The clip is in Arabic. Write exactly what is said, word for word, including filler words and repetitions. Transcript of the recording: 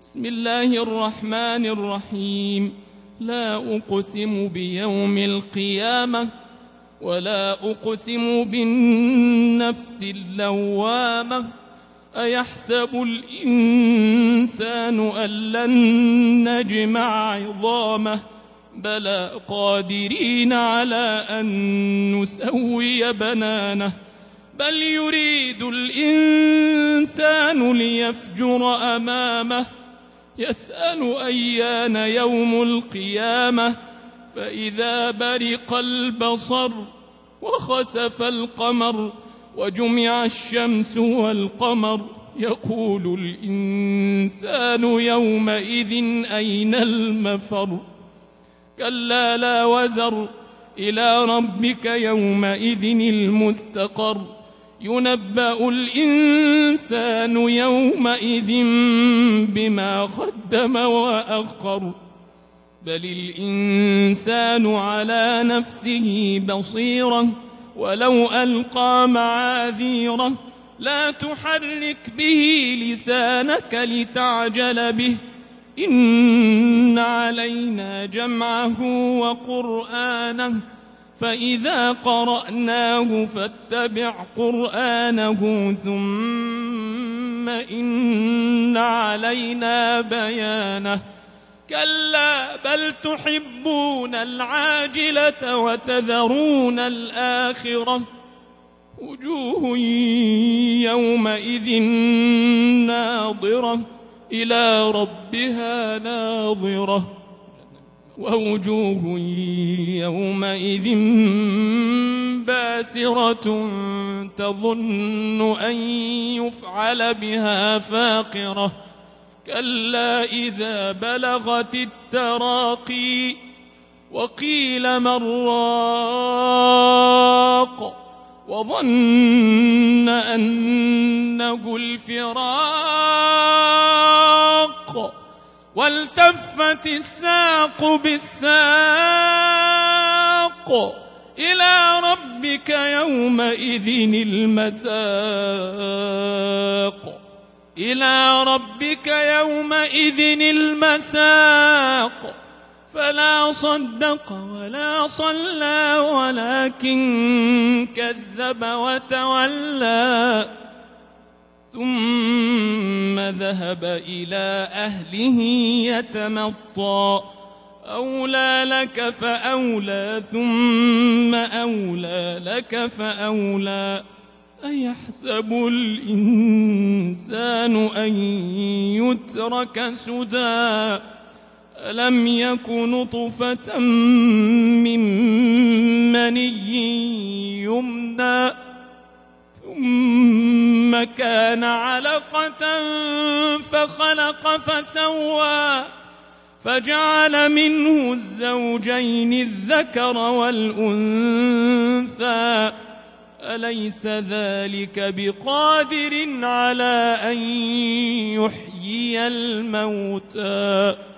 بسم الله الرحمن الرحيم. لا أقسم بيوم القيامة ولا أقسم بالنفس اللوامة. أيحسب الإنسان أن لن نجمع عظامه بلى قادرين على أن نسوي بنانه بل يريد الإنسان ليفجر أمامه يسأل أيان يوم القيامة فإذا برق البصر وخسف القمر وجمع الشمس والقمر يقول الإنسان يومئذ أين المفر كلا لا وزر إلى ربك يومئذ المستقر ينبأ الإنسان يومئذ بما قدم وأخر بل الإنسان على نفسه بصيرة ولو ألقى معاذيره لا تحرك به لسانك لتعجل به إن علينا جمعه وقرآنه فإذا قرأناه فاتبع قرآنه ثم إن علينا بيانه كلا بل تحبون العاجلة وتذرون الآخرة وجوه يومئذ ناظرة إلى ربها ناظرة ووجوه يومئذ باسرة تظن أن يفعل بها فاقرة كلا إذا بلغت التراقي وقيل من راق وظن أنه الفراق والتفت الساق بالساق إلى ربك يومئذ المساق إلى ربك يومئذ المساق فلا صدق ولا صلى ولكن كذب وتولى ثم ذهب إلى أهله يتمطى أولى لك فأولى ثم أولى لك فأولى أيحسب الإنسان أن يترك سدى ألم يك نطفة من مني يمنى ثم كان علقة فخلق فسوى فجعل منه الزوجين الذكر والأنثى أليس ذلك بقادر على أن يحيي الموتى